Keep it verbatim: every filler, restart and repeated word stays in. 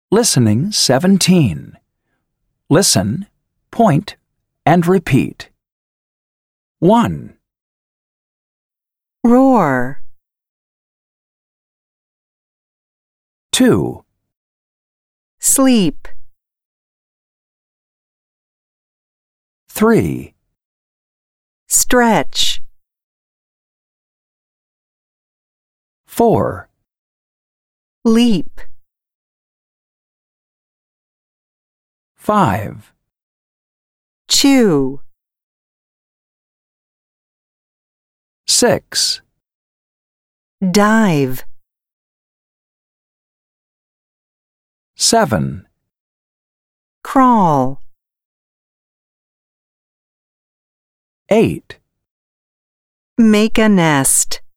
Listening seventeen. Listen, point, and repeat. one. Roar. two. Sleep. three. Stretch. four. Leap. five. Chew. six. Dive. seven. Crawl. eight. Make a nest.